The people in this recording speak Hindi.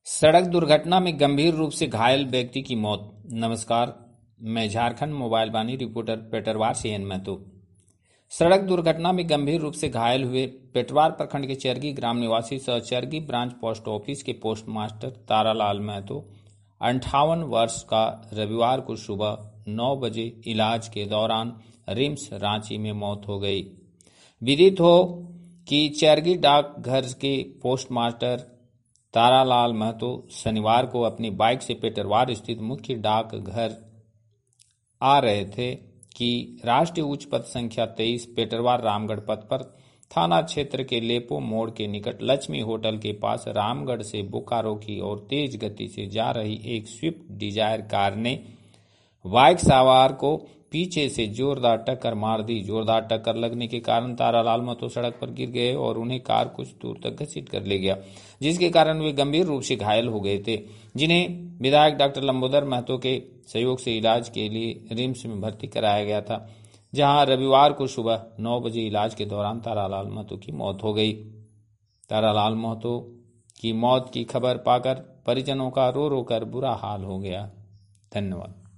सड़क दुर्घटना में गंभीर रूप से घायल व्यक्ति की मौत। नमस्कार, मैं झारखंड मोबाइल वाणी रिपोर्टर पेटरवार से एन महतो। सड़क दुर्घटना में गंभीर रूप से घायल हुए पेटरवार प्रखंड के चरगी ग्राम निवासी सह चरगी ब्रांच पोस्ट ऑफिस के पोस्टमास्टर तारालाल महतो 58 वर्ष का रविवार को सुबह 9 बजे इलाज के दौरान रिम्स रांची में मौत हो गई। विदित हो कि चरगी डाकघर के पोस्टमास्टर तारालाल महतो शनिवार को अपनी बाइक से पेटरवार स्थित मुख्य डाकघर आ रहे थे कि राष्ट्रीय उच्च पथ संख्या 23 पेटरवार रामगढ़ पथ पर थाना क्षेत्र के लेपो मोड़ के निकट लक्ष्मी होटल के पास रामगढ़ से बोकारो की ओर तेज गति से जा रही एक स्विफ्ट डिजायर कार ने बाइक सवार को पीछे से जोरदार टक्कर मार दी। जोरदार टक्कर लगने के कारण तारालाल महतो सड़क पर गिर गए और उन्हें कार कुछ दूर तक घसीट कर ले गया, जिसके कारण वे गंभीर रूप से घायल हो गए थे, जिन्हें विधायक डॉक्टर लंबोदर महतो के सहयोग से इलाज के लिए रिम्स में भर्ती कराया गया था, जहां रविवार को सुबह 9 बजे इलाज के दौरान तारालाल महतो की मौत हो गई। तारालाल महतो की मौत की खबर पाकर परिजनों का रो रो कर बुरा हाल हो गया। धन्यवाद।